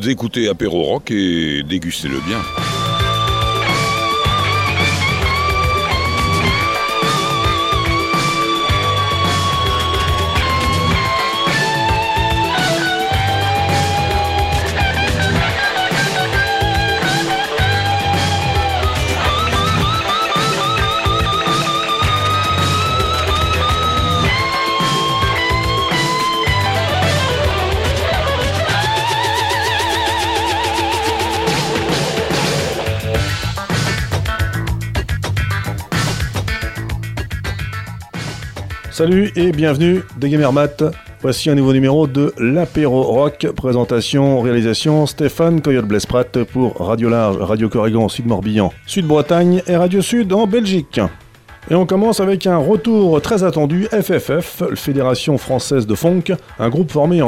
Vous écoutez Apéro Rock et dégustez-le bien. Salut et bienvenue des Gamer Mat. Voici un nouveau numéro de l'Apéro Rock. Présentation, réalisation, Stéphane Coyote-Blesprat pour Radio Large, Radio Corrigan, Sud-Morbihan, Sud-Bretagne et Radio Sud en Belgique. Et on commence avec un retour très attendu, FFF, Fédération Française de Funk, un groupe formé en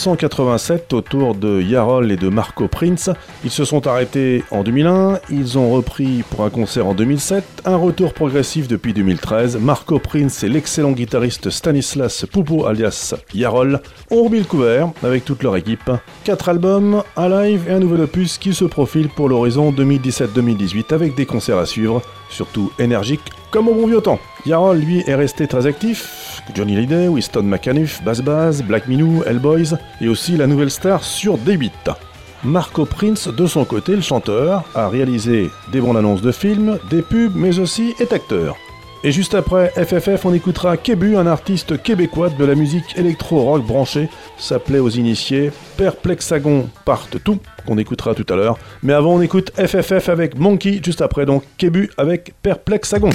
1987 autour de Yarol et de Marco Prince. Ils se sont arrêtés en 2001, ils ont repris pour un concert en 2007, un retour progressif depuis 2013. Marco Prince et l'excellent guitariste Stanislas Poupo alias Yarol ont remis le couvert avec toute leur équipe. 4 albums, un live et un nouvel opus qui se profile pour l'horizon 2017-2018 avec des concerts à suivre, surtout énergiques comme au bon vieux temps. Yarol, lui, est resté très actif. Johnny Hallyday, Winston McAnuff, Bass, Black Minou, Hellboys, et aussi la nouvelle star sur D8. Marco Prince, de son côté, le chanteur, a réalisé des bandes annonces de films, des pubs, mais aussi est acteur. Et juste après FFF, on écoutera Kébu, un artiste québécois de la musique électro-rock branchée. Ça plaît aux initiés. Perplexagon Part 2, qu'on écoutera tout à l'heure. Mais avant, on écoute FFF avec Monkey, juste après, donc Kébu avec Perplexagon.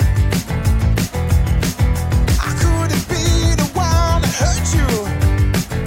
I couldn't be the one that hurt you.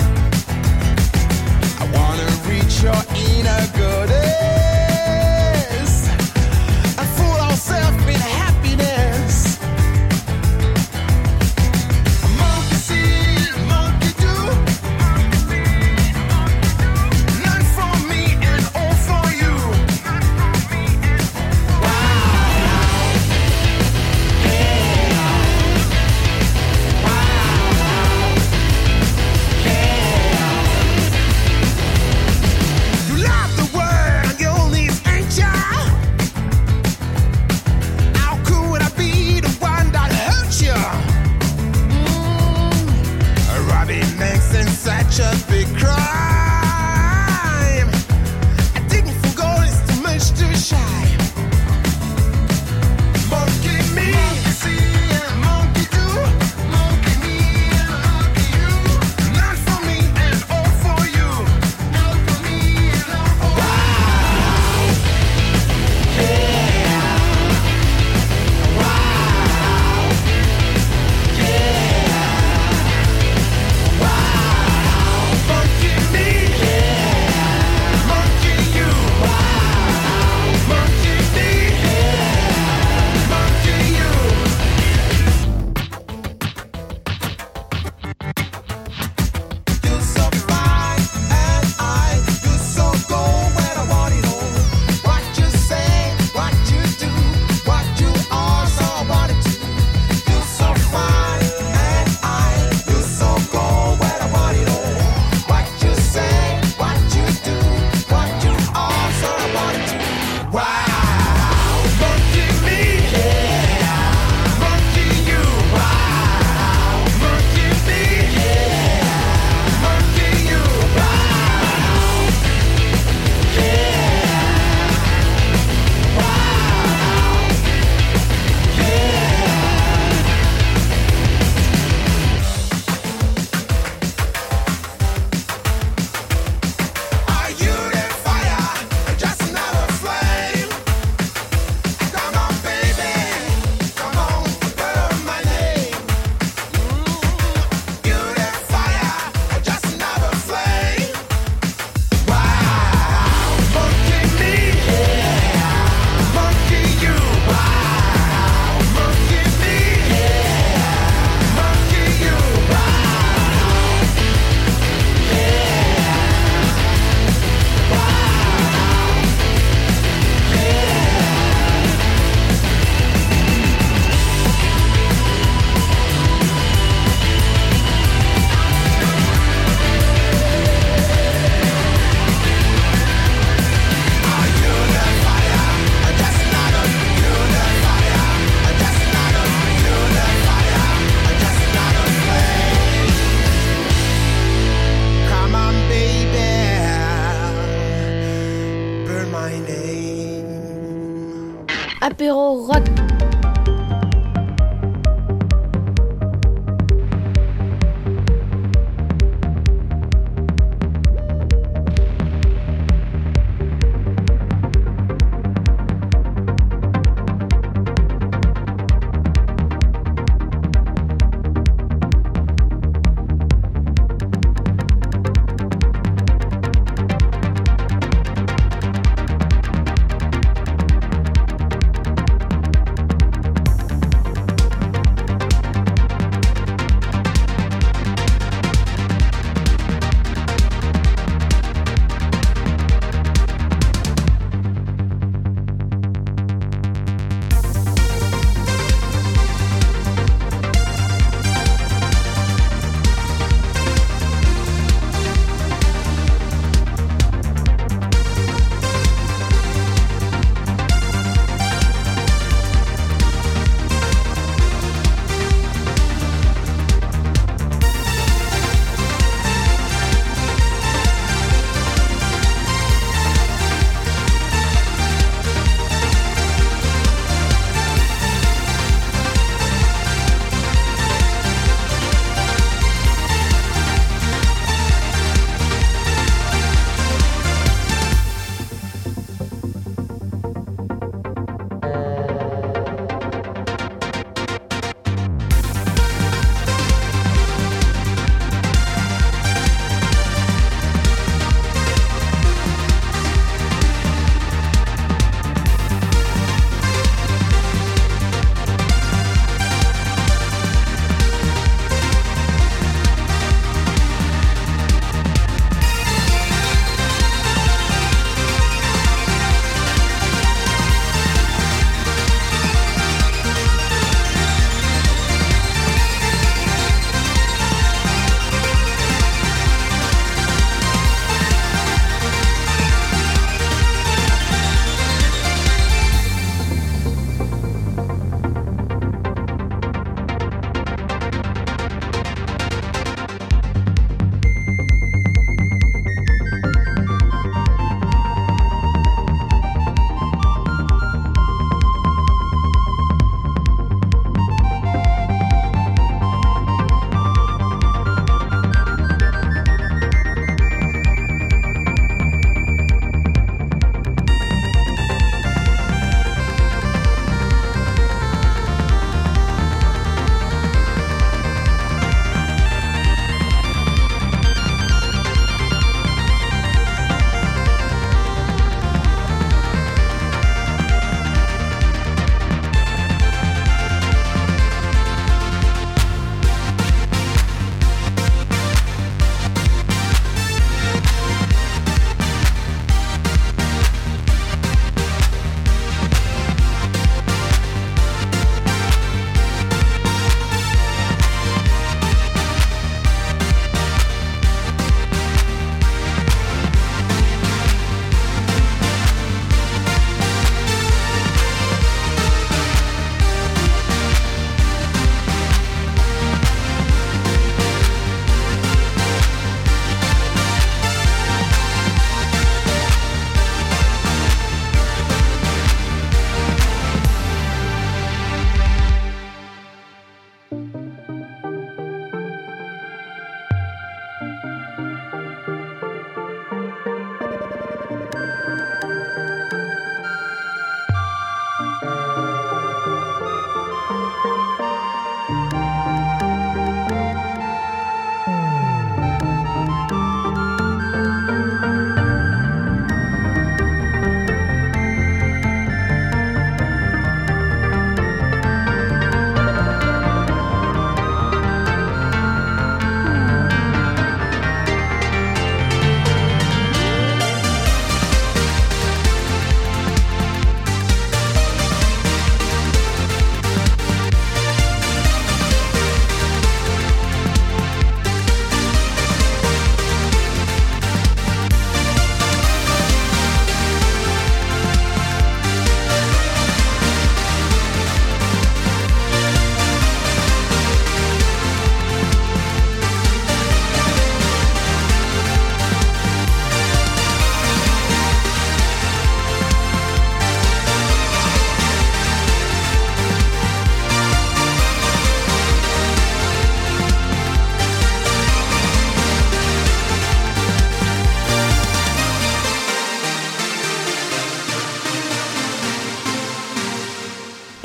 l'apéro rock.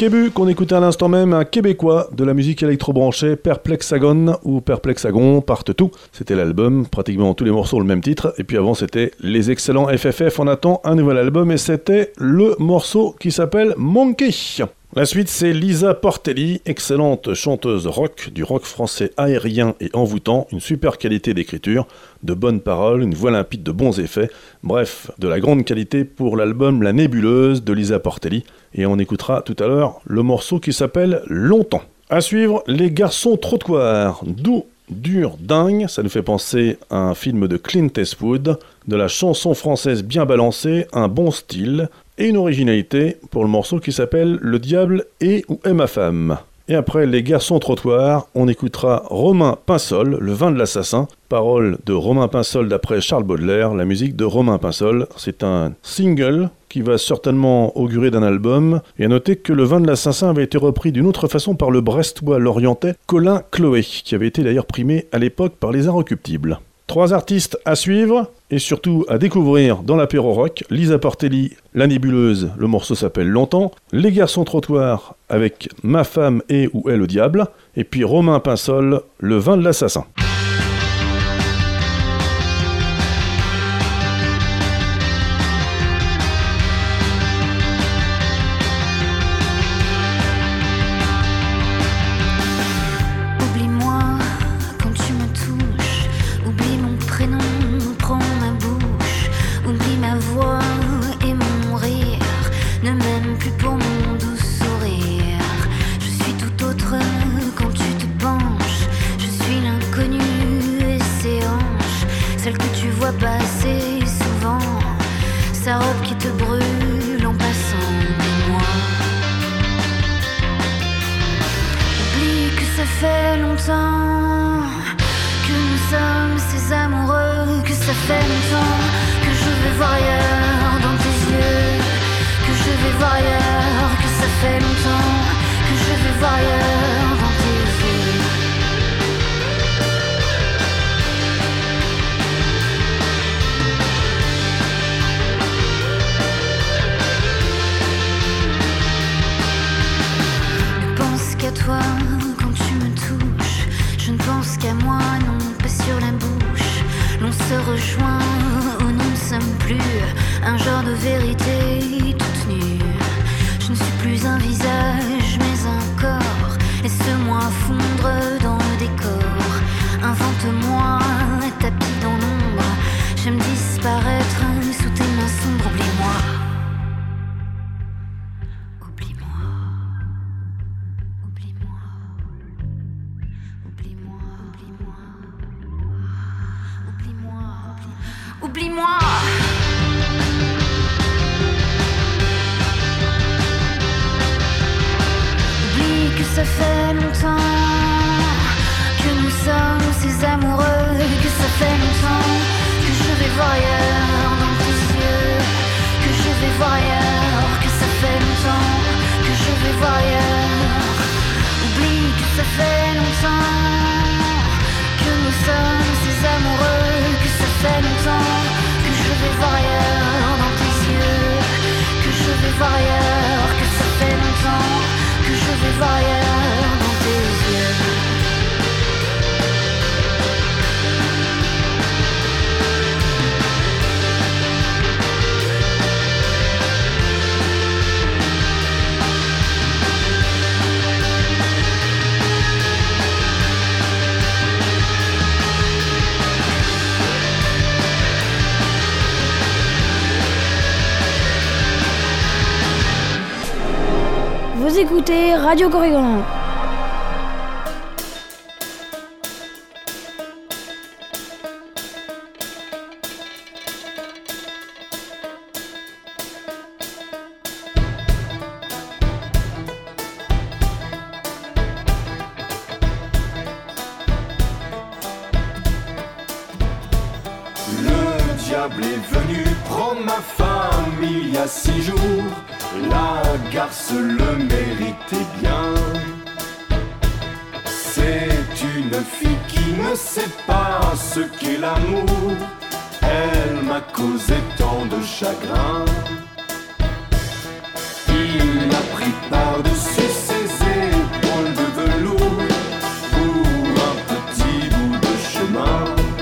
Kébu, qu'on écoutait à l'instant même, un Québécois de la musique électro-branchée, Perplexagon ou Perplexagon, partent tout. C'était l'album, pratiquement tous les morceaux le même titre. Et puis avant, c'était les excellents FFF. On attend un nouvel album et c'était le morceau qui s'appelle Monkey. La suite, c'est Lisa Portelli, excellente chanteuse rock, du rock français aérien et envoûtant, une super qualité d'écriture, de bonnes paroles, une voix limpide de bons effets, bref, de la grande qualité pour l'album La Nébuleuse de Lisa Portelli, et on écoutera tout à l'heure le morceau qui s'appelle Longtemps. À suivre, Les Garçons Trottoirs, doux, dur, dingue, ça nous fait penser à un film de Clint Eastwood, de la chanson française bien balancée, un bon style, et une originalité pour le morceau qui s'appelle Le diable est ou est ma femme. Et après Les Garçons Trottoirs, on écoutera Romain Pinsol, Le vin de l'assassin, paroles de Romain Pinsol d'après Charles Baudelaire, la musique de Romain Pinsol. C'est un single qui va certainement augurer d'un album, et à noter que Le vin de l'assassin avait été repris d'une autre façon par le Brestois lorientais Colin Chloé, qui avait été d'ailleurs primé à l'époque par les Inrecuptibles. 3 artistes à suivre et surtout à découvrir dans l'apéro rock. Lisa Portelli, La Nébuleuse, le morceau s'appelle Longtemps. Les Garçons Trottoirs avec Ma femme est ou est le diable. Et puis Romain Pinsol, Le vin de l'assassin. Passer souvent, sa robe qui te brûle en passant de moi. Oublie que ça fait longtemps que nous sommes ces amoureux, que ça fait longtemps que je vais voir ailleurs dans tes yeux, que je vais voir ailleurs, que ça fait longtemps que je vais voir ailleurs dans tes yeux. Qu'à toi quand tu me touches, je ne pense qu'à moi, non pas sur la bouche. L'on se rejoint où nous ne sommes plus, un genre de vérité toute nue. Je ne suis plus un visage mais un corps, laisse-moi fondre dans le décor. Invente-moi un tapis dans l'ombre, j'aime disparaître sous tes mains sombres. Oublie-moi. Oublie-moi. Oublie que ça fait longtemps que nous sommes ces amoureux, que ça fait longtemps que je vais voir ailleurs dans tes yeux, que je vais voir ailleurs, que ça fait longtemps que je vais voir ailleurs. Oublie que ça fait longtemps que nous sommes ces amoureux, que ça fait longtemps que je vais voir ailleurs dans tes yeux, que je vais voir ailleurs, que ça fait longtemps que je vais voir ailleurs dans tes yeux. Vous écoutez Radio Corrigan. Le diable est venu prendre ma femme il y a 6 jours. La garce le méritait bien. C'est une fille qui ne sait pas ce qu'est l'amour. Elle m'a causé tant de chagrin. Il a pris par-dessus ses épaules de velours pour un petit bout de chemin,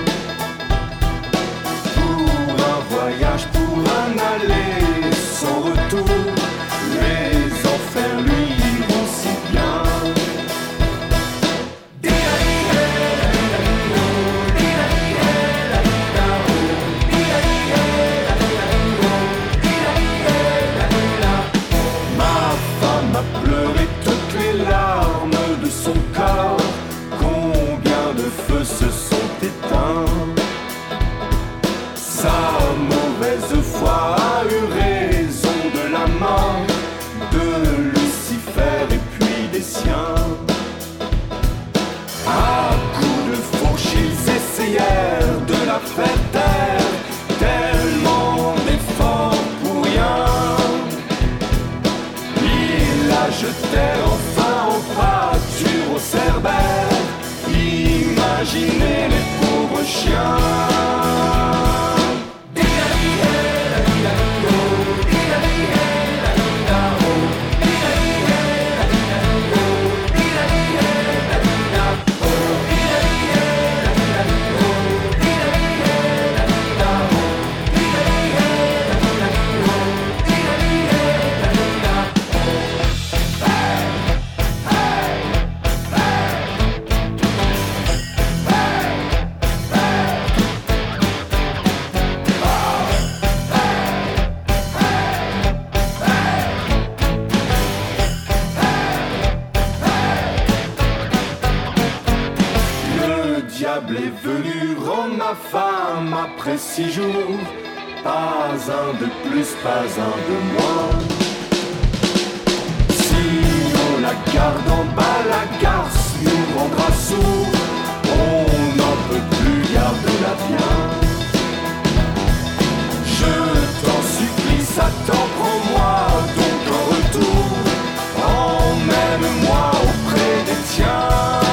pour un voyage, pour un aller sans retour. Les enfers lui iront si bien. Ma femme a pleuré toutes les larmes de son corps. Combien de feux se sont éteints. Sa mauvaise foi a eu raison de la mort de Lucifer et puis des siens. À coups de fourche ils essayèrent de la faire taire. Tellement d'efforts pour rien. Ils la jetèrent enfin en pâture au Cerbère. Imaginez les pauvres chiens. Est venu rendre ma femme après 6 jours. Pas un de plus, pas un de moins. Si on la garde en bas, la garce nous rendra sourds. On n'en peut plus, garde-la bien. Je t'en supplie, Satan, prends-moi donc en retour. Emmène-moi auprès des tiens.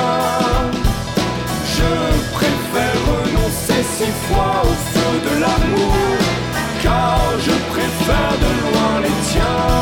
Je préfère renoncer 6 fois au feu de l'amour, car je préfère de loin les tiens.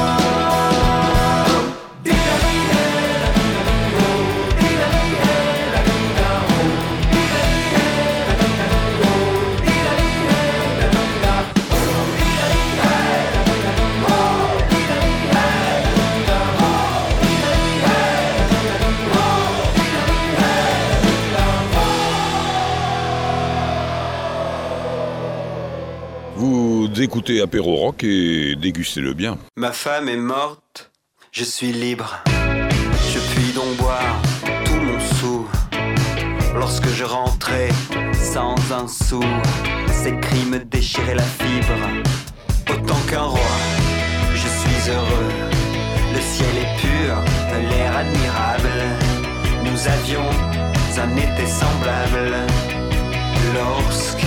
Écoutez Apéro Rock et dégustez-le bien. Ma femme est morte, je suis libre. Je puis donc boire tout mon sou. Lorsque je rentrais sans un sou, ses cris me déchiraient la fibre. Autant qu'un roi, je suis heureux. Le ciel est pur, l'air admirable. Nous avions un été semblable. Lorsque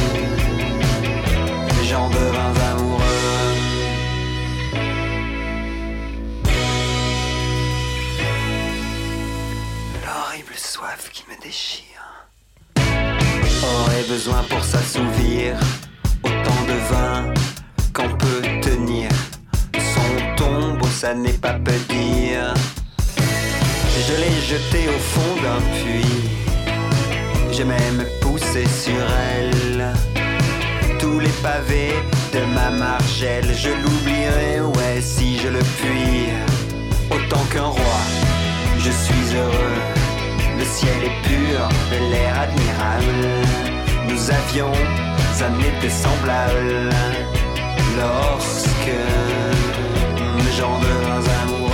j'en devins amoureux. L'horrible soif qui me déchire aurait besoin pour s'assouvir autant de vin qu'on peut tenir. Son tombeau, ça n'est pas peu dire. Je l'ai jeté au fond d'un puits. J'ai même poussé sur elle. Tous les pavés de ma margelle, je l'oublierai, ouais, si je le puis. Autant qu'un roi, je suis heureux. Le ciel est pur, l'air admirable. Nous avions un été semblable. Lorsque j'en devins amoureux.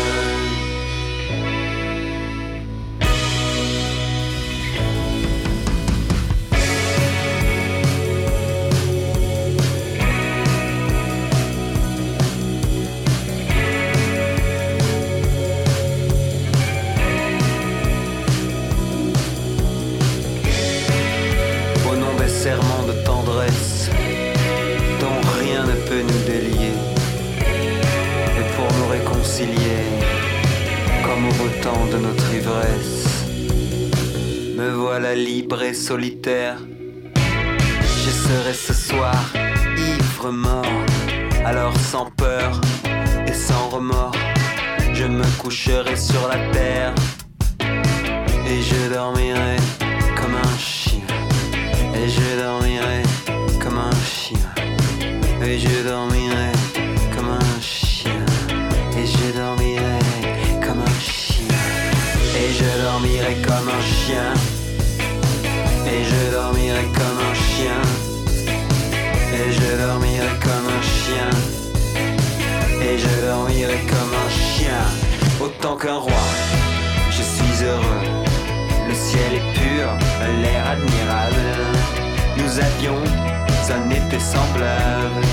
Serment de tendresse dont rien ne peut nous délier, et pour nous réconcilier comme au beau temps de notre ivresse. Me voilà libre et solitaire. Je serai ce soir ivre mort, alors sans peur et sans remords, je me coucherai sur la terre et je dormirai comme un chien. Et je dormirai comme un chien. Et je dormirai comme un chien. Et je dormirai comme un chien. Et je dormirai comme un chien. Et je dormirai comme un chien. Et je dormirai comme un chien. Et je dormirai comme un chien. Autant qu'un roi, je suis heureux. Le ciel est pur, l'air admirable. Nous avions un été semblable.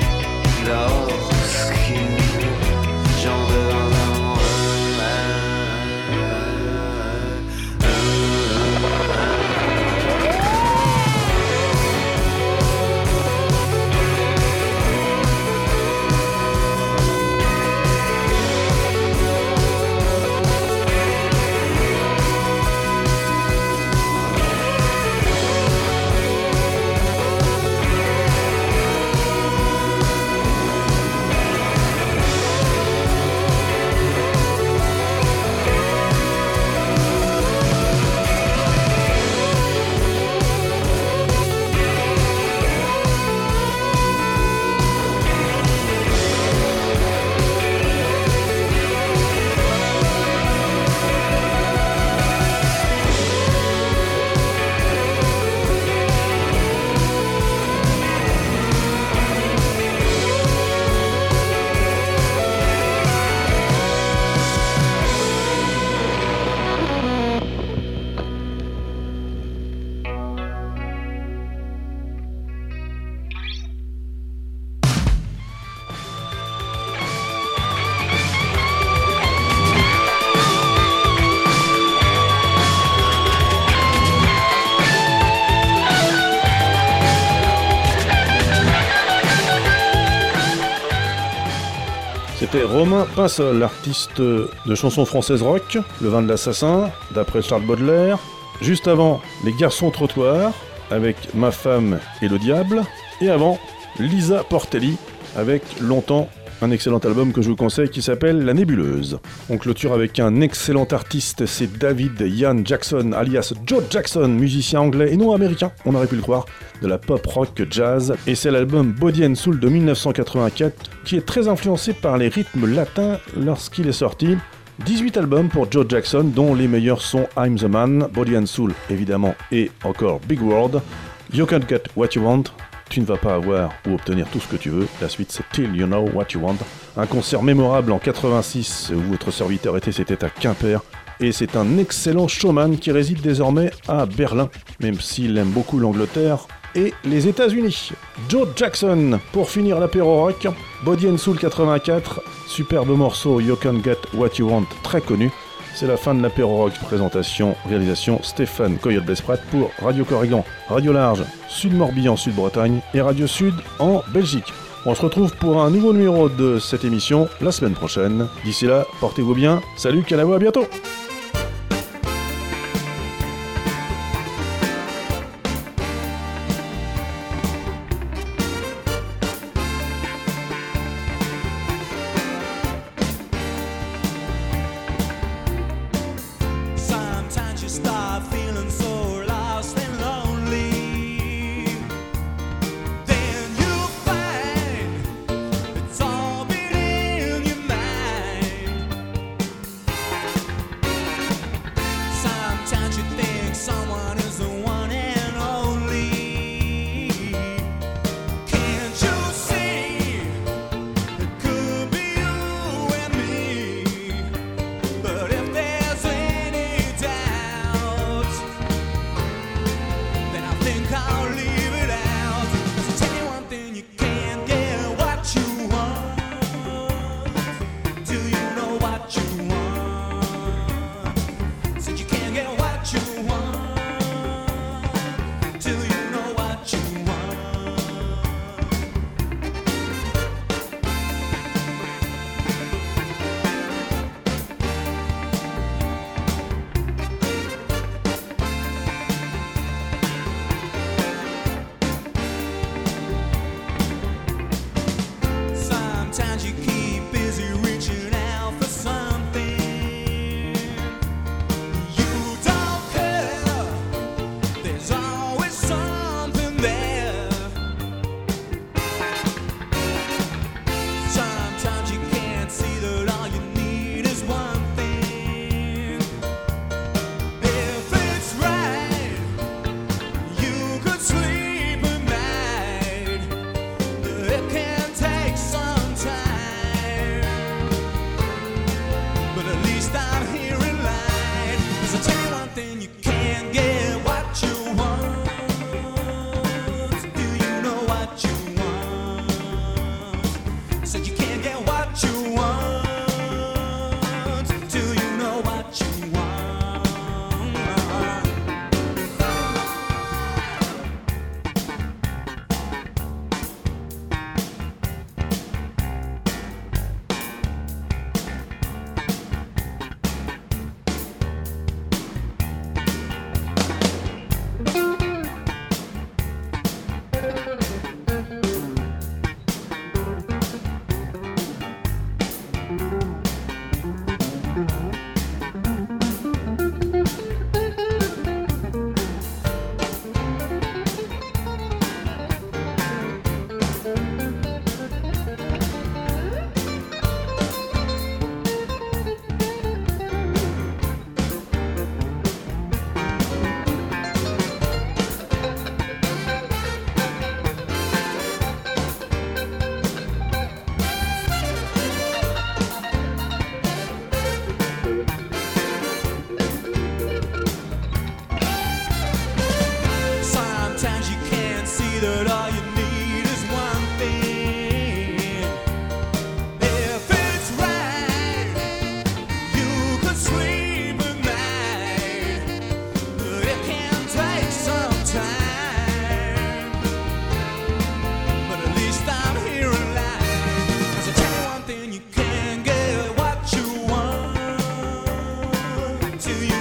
Lorsque j'en devins amoureux. C'était Romain Pinsol, artiste de chansons françaises rock, Le vin de l'assassin, d'après Charles Baudelaire. Juste avant, Les garçons trottoirs, avec Ma femme et le diable. Et avant, Lisa Portelli, avec Longtemps, un excellent album que je vous conseille qui s'appelle La Nébuleuse. On clôture avec un excellent artiste, c'est David Ian Jackson, alias Joe Jackson, musicien anglais et non américain, on aurait pu le croire, de la pop rock jazz, et c'est l'album Body and Soul de 1984 qui est très influencé par les rythmes latins lorsqu'il est sorti. 18 albums pour Joe Jackson, dont les meilleurs sont I'm the Man, Body and Soul évidemment, et encore Big World, You Can't Get What You Want, Tu ne vas pas avoir ou obtenir tout ce que tu veux. La suite, c'est Till You Know What You Want. Un concert mémorable en 86 où votre serviteur était, c'était à Quimper. Et c'est un excellent showman qui réside désormais à Berlin, même s'il aime beaucoup l'Angleterre et les États-Unis. Joe Jackson, pour finir l'apéro rock, Body and Soul 84, superbe morceau You Can Get What You Want, très connu. C'est la fin de l'apéro rock, présentation, réalisation Stéphane Coyote-Blespratt pour Radio Corrigan, Radio Large, Sud Morbihan, Sud Bretagne et Radio Sud en Belgique. On se retrouve pour un nouveau numéro de cette émission la semaine prochaine. D'ici là, portez-vous bien. Salut, Canavo, à bientôt. to you.